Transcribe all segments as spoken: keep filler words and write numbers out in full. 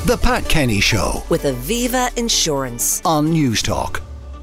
The Pat Kenny Show with Aviva Insurance on Newstalk.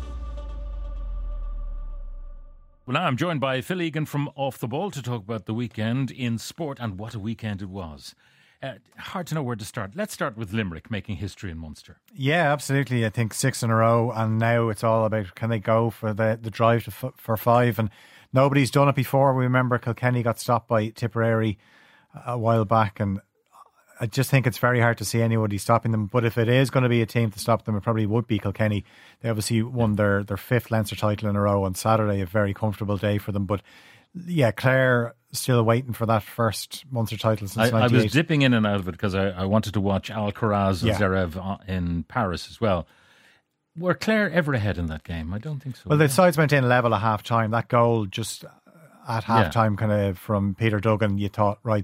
Well, now I'm joined by Phil Egan from Off the Ball to talk about the weekend in sport, and what a weekend it was. Uh, hard to know where to start. Let's start with Limerick making history in Munster. Yeah, absolutely. I think six in a row, and now it's all about can they go for the, the drive to f- for five, and nobody's done it before. We remember Kilkenny got stopped by Tipperary a while back, and I just think it's very hard to see anybody stopping them. But if it is going to be a team to stop them, it probably would be Kilkenny. They obviously won their, their fifth Leinster title in a row on Saturday, a very comfortable day for them. But yeah, Clare still waiting for that first Munster title since I, ninety-eight. I was dipping in and out of it because I, I wanted to watch Alcaraz and Yeah. Zverev in Paris as well. Were Clare ever ahead in that game? I don't think so. Well, the sides went in level at half time. That goal just at half Yeah. time, kind of from Peter Duggan, you thought, right,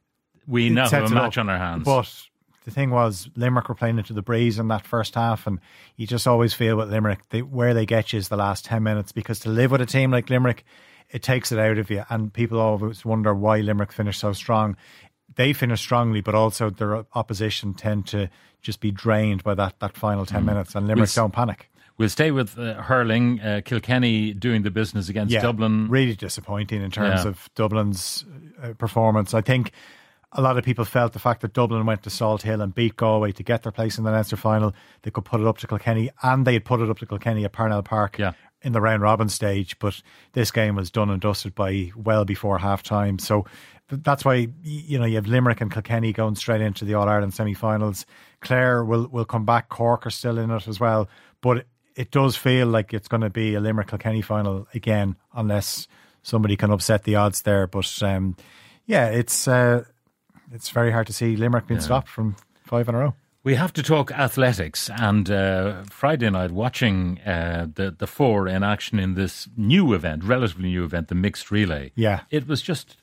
we now sets have a it match up. on our hands. But the thing was, Limerick were playing into the breeze in that first half, and you just always feel with Limerick, they, where they get you is the last ten minutes, because to live with a team like Limerick, it takes it out of you, and people always wonder why Limerick finished so strong. They finished strongly, but also their opposition tend to just be drained by that, that final ten minutes, and Limerick We'll- don't panic. We'll stay with uh, hurling. Uh, Kilkenny doing the business against Yeah, Dublin. really disappointing in terms Yeah. of Dublin's uh, performance. I think a lot of people felt the fact that Dublin went to Salt Hill and beat Galway to get their place in the Leinster final, they could put it up to Kilkenny, and they had put it up to Kilkenny at Parnell Park Yeah. in the round robin stage. But this game was done and dusted by well before half time. So th- that's why, y- you know, you have Limerick and Kilkenny going straight into the All Ireland semi finals. Clare will, will come back. Cork are still in it as well. But it does feel like it's going to be a Limerick Kilkenny final again, unless somebody can upset the odds there. But um, yeah, it's uh, it's very hard to see Limerick being stopped from five in a row. We have to talk athletics, and uh, Friday night watching uh, the the four in action in this new event, relatively new event, the mixed relay. Yeah. It was just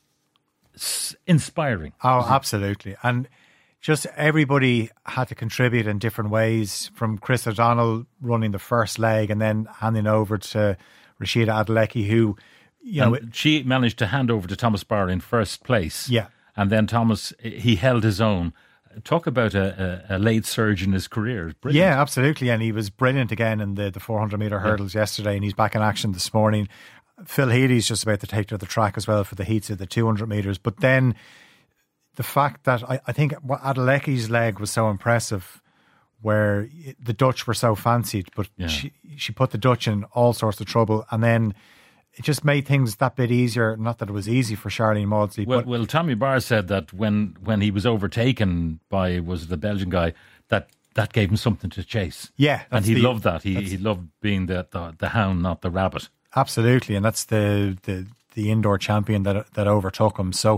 s- inspiring. Oh, absolutely. And just everybody had to contribute in different ways, from Chris O'Donnell running the first leg and then handing over to Rashida Adelecki, who, you know, And she managed to hand over to Thomas Barr in first place. Yeah. And then Thomas, he held his own. Talk about a, a, a late surge in his career. Brilliant. yeah, absolutely. And he was brilliant again in the, the four hundred metre hurdles yesterday, and he's back in action this morning. Phil Healy's just about to take to the track as well for the heats of the two hundred metres. But then the fact that I, I think what Adelecki's leg was so impressive, where the Dutch were so fancied, but Yeah. she she put the Dutch in all sorts of trouble, and then it just made things that bit easier. Not that it was easy for Charlene Maudsley, Well, but well, Tommy Barr said that when, when he was overtaken by, was it the Belgian guy, that that gave him something to chase. yeah, And that's he the- loved that. He that's- he loved being the, the the hound, not the rabbit. Absolutely, and that's the, the, the indoor champion that that overtook him. So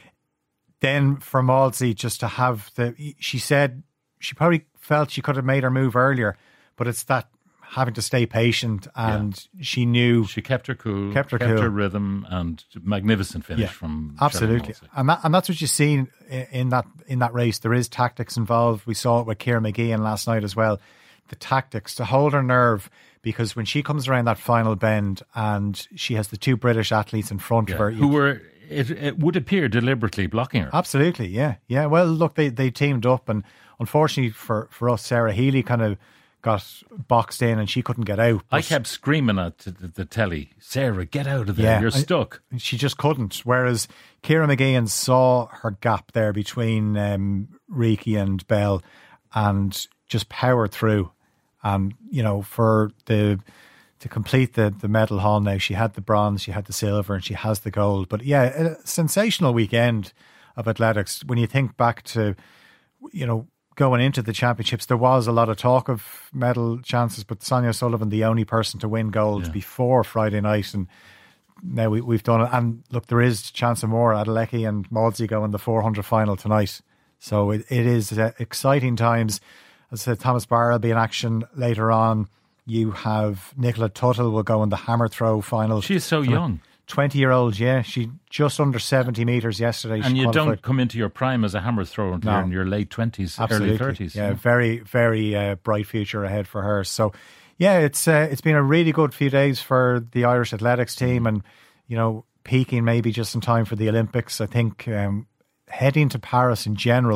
then for Maudsley just to have the, she said she probably felt she could have made her move earlier, but it's that having to stay patient, and she knew She kept her cool, Kept her cool. her rhythm, and magnificent finish Yeah, from absolutely, Shelley Maudsley. and that and that's what you see in, in that in that race. There is tactics involved. We saw it with Ciara McGeehan last night as well. The tactics to hold her nerve, because when she comes around that final bend and she has the two British athletes in front Yeah. of her, Who you- were, it, it would appear, deliberately blocking her. Absolutely, yeah, yeah. Well, look, they they teamed up, and unfortunately for, for us, Sarah Healy kind of got boxed in, and she couldn't get out. I But kept screaming at the, the, the telly, Sarah, get out of there, Yeah, you're I- stuck. she just couldn't. Whereas Ciara McGeehan saw her gap there between um, Reiki and Bell, and just powered through. And you know, for the to complete the the medal haul now, she had the bronze, she had the silver, and she has the gold. But yeah, a sensational weekend of athletics. When you think back to, you know, going into the championships, there was a lot of talk of medal chances, but Sonia O'Sullivan, the only person to win gold Yeah. before Friday night, and now we, we've done it. And look, there is a chance of more. Adelecki and Maudsley go in the four hundred final tonight. So it, it is uh, exciting times. As I said, Thomas Barr will be in action later on. You have Nicola Tuttle will go in the hammer throw final. She's so young. twenty-year-old, yeah. She just under seventy metres yesterday. And she you qualified. don't come into your prime as a hammer thrower until No. you're in your late twenties, Absolutely. early thirties. Yeah, very, very uh, bright future ahead for her. So, yeah, it's uh, it's been a really good few days for the Irish athletics team, and you know, peaking maybe just in time for the Olympics. I think um, heading to Paris in general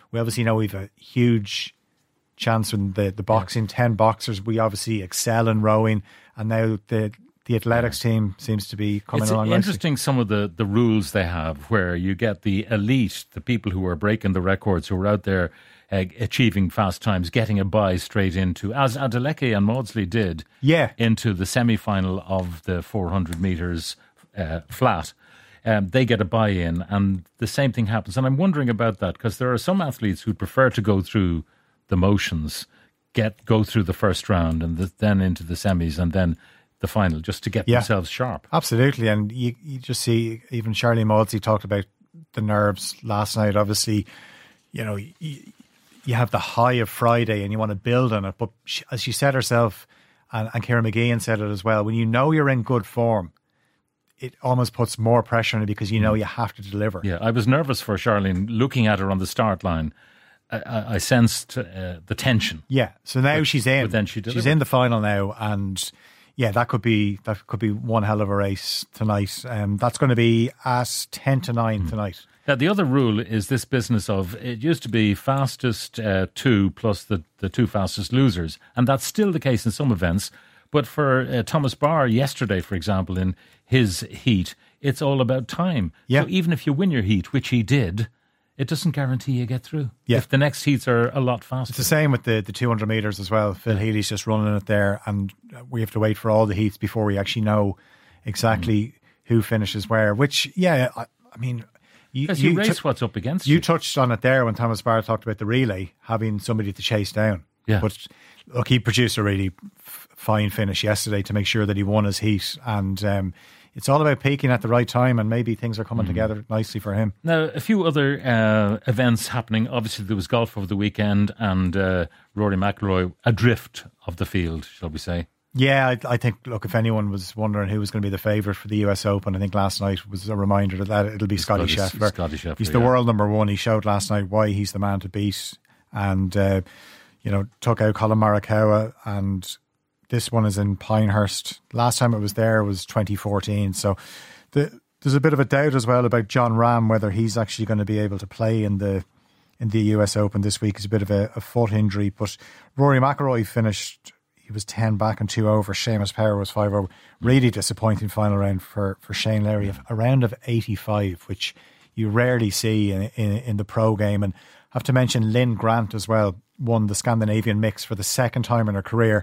we obviously know we've a huge chance in the, the boxing, yeah. ten boxers. We obviously excel in rowing, and now the the athletics yeah. team seems to be coming it's along. It's interesting nicely. Some of the, the rules they have, where you get the elite, the people who are breaking the records, who are out there uh, achieving fast times, getting a bye straight into, as Adeleke and Maudsley did, yeah. into the semi-final of the four hundred metres uh, flat. Um, they get a buy-in, and the same thing happens. And I'm wondering about that, because there are some athletes who prefer to go through the motions, get go through the first round, and the, then into the semis, and then the final, just to get yeah. themselves sharp. Absolutely. And you, you just see, even Charlie Maudsley talked about the nerves last night. Obviously, you know, you, you have the high of Friday and you want to build on it. But she, as she said herself, and, and Ciara Mageean said it as well, when you know you're in good form, it almost puts more pressure on you, because you know you have to deliver. Yeah, I was nervous for Charlene looking at her on the start line. I, I sensed uh, the tension. Yeah, so now but, she's in. But then she she's in the final now, and yeah, that could be that could be one hell of a race tonight. Um, that's going to be at ten to nine mm. tonight. Now, the other rule is this business of, it used to be fastest uh, two plus the, the two fastest losers, and that's still the case in some events. But for uh, Thomas Barr yesterday, for example, in his heat, it's all about time. Yeah. So even if you win your heat, which he did, it doesn't guarantee you get through. Yeah. If the next heats are a lot faster. It's the same with the, the two hundred metres as well. Phil Healy's just running it there, and we have to wait for all the heats before we actually know exactly mm. who finishes where. Which, yeah, I, I mean... You, you, you race t- what's up against you. You touched on it there when Thomas Barr talked about the relay, having somebody to chase down. Yeah. But look, he produced a really f- fine finish yesterday to make sure that he won his heat. And um, it's all about peaking at the right time, and maybe things are coming mm. together nicely for him. Now, a few other uh, events happening. Obviously, there was golf over the weekend, and uh, Rory McIlroy adrift of the field, shall we say. Yeah, I, I think, look, if anyone was wondering who was going to be the favourite for the U S Open, I think last night was a reminder that, that it'll be Scotty Scheffler. Scotty Scheffler. He's the yeah. world number one. He showed last night why he's the man to beat, and, uh, you know, took out Colin Morikawa, and this one is in Pinehurst. Last time it was there was twenty fourteen, so the, there's a bit of a doubt as well about John Rahm, whether he's actually going to be able to play in the in the U S Open this week. It's a bit of a, a foot injury, but Rory McIlroy finished... He was ten back and two over. Seamus Power was five over. Really disappointing final round for, for Shane Lowry. Yeah. A round of eighty-five, which you rarely see in, in in the pro game. And I have to mention Lynn Grant as well, won the Scandinavian mix for the second time in her career.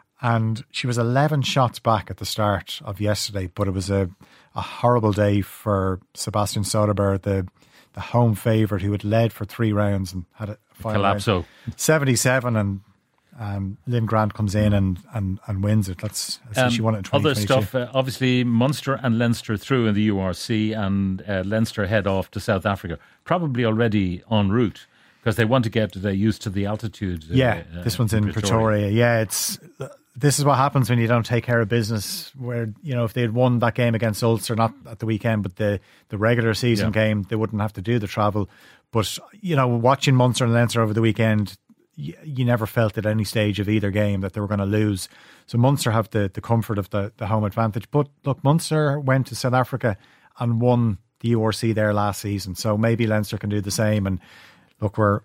And she was eleven shots back at the start of yesterday, but it was a, a horrible day for Sebastian Soderberg, the the home favourite, who had led for three rounds and had a final Collapso. round. seventy-seven, and Um, Lynn Grant comes in and, and, and wins it. That's, that's um, she won it in twenty twenty-two. Other stuff, uh, obviously Munster and Leinster through in the U R C, and uh, Leinster head off to South Africa, probably already en route, because they want to get uh, used to the altitude. Uh, yeah, this one's in Pretoria. Pretoria. Yeah, it's this is what happens when you don't take care of business. Where, you know, if they had won that game against Ulster, not at the weekend, but the, the regular season yeah. game, they wouldn't have to do the travel. But, you know, watching Munster and Leinster over the weekend, you, you never felt at any stage of either game that they were going to lose. So Munster have the, the comfort of the, the home advantage. But look, Munster went to South Africa and won the U R C there last season. So maybe Leinster can do the same. And look, we're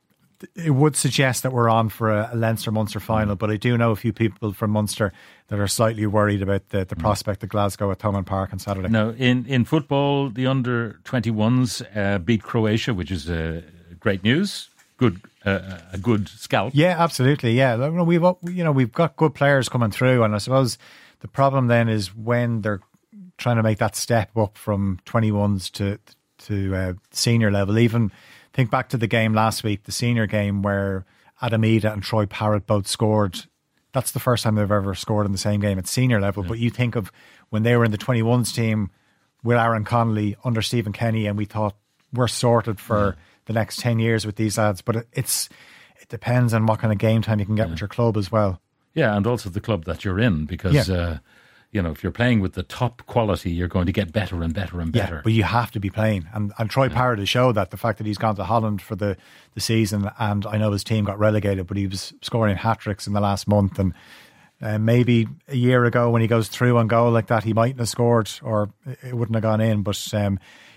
it would suggest that we're on for a, a Leinster-Munster final, but I do know a few people from Munster that are slightly worried about the, the prospect of Glasgow at Thomond Park on Saturday. Now, in, in football, the under twenty-ones uh, beat Croatia, which is uh, great news. Good, uh, a good scalp. Yeah, absolutely. Yeah, we've you know we've got good players coming through, and I suppose the problem then is when they're trying to make that step up from twenty-ones to to uh, senior level. Even think back to the game last week, the senior game where Adam Ida and Troy Parrott both scored. That's the first time they've ever scored in the same game at senior level. Yeah. But you think of when they were in the twenty-ones team with Aaron Connolly under Stephen Kenny, and we thought we're sorted for yeah. the next ten years with these lads. But it, it's it depends on what kind of game time you can get yeah. with your club as well. Yeah, and also the club that you're in, because yeah. uh, you know, if you're playing with the top quality, you're going to get better and better and better. Yeah, but you have to be playing. And and Troy yeah. Parrott has showed that, the fact that he's gone to Holland for the, the season, and I know his team got relegated, but he was scoring hat-tricks in the last month. And uh, maybe a year ago when he goes through on goal like that, he mightn't have scored, or it wouldn't have gone in. But um,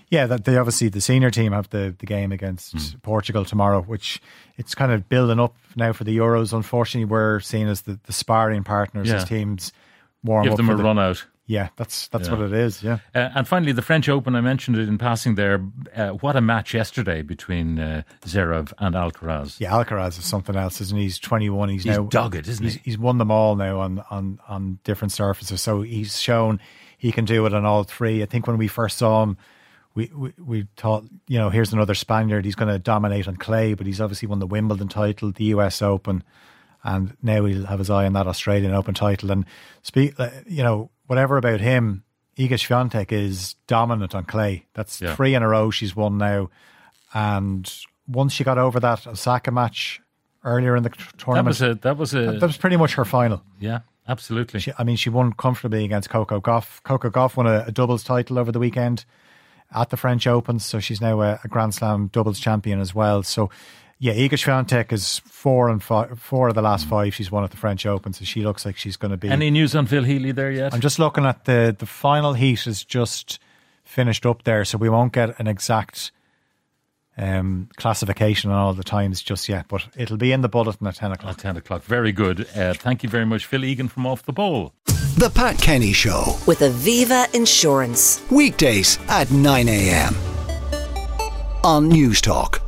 Yeah, that they obviously, the senior team have the, the game against mm. Portugal tomorrow, which it's kind of building up now for the Euros. Unfortunately, we're seen as the, the sparring partners yeah. as teams warm Give up. them for a the, run out. Yeah, that's that's yeah. what it is, yeah. Uh, and finally, the French Open, I mentioned it in passing there. Uh, what a match yesterday between uh, Zverev and Alcaraz. Yeah, Alcaraz is something else, isn't he? He's twenty-one. He's, he's now dogged, isn't he's, he? He's won them all now on, on, on different surfaces. So he's shown he can do it on all three. I think when we first saw him, we, we, we thought, you know, here's another Spaniard. He's going to dominate on clay, but he's obviously won the Wimbledon title, the U S Open, and now he'll have his eye on that Australian Open title. And speak, you know, whatever about him, Iga Swiatek is dominant on clay. That's yeah. three in a row she's won now. And once she got over that Osaka match earlier in the tournament, that was a that was a that was pretty much her final. Yeah, absolutely. She, I mean, she won comfortably against Coco Gauff. Coco Gauff won a, a doubles title over the weekend at the French Open, so she's now a, a Grand Slam doubles champion as well. So, yeah, Iga Swiatek is four and five, four of the last five she's won at the French Open, so she looks like she's going to be. Any news on Phil Healy there yet? I'm just looking at the the final heat is just finished up there, so we won't get an exact um, classification on all the times just yet, but it'll be in the bulletin at ten o'clock. At ten o'clock, very good. Uh, thank you very much, Phil Egan from Off the Bowl. The Pat Kenny Show. With Aviva Insurance. Weekdays at nine a.m. on News Talk.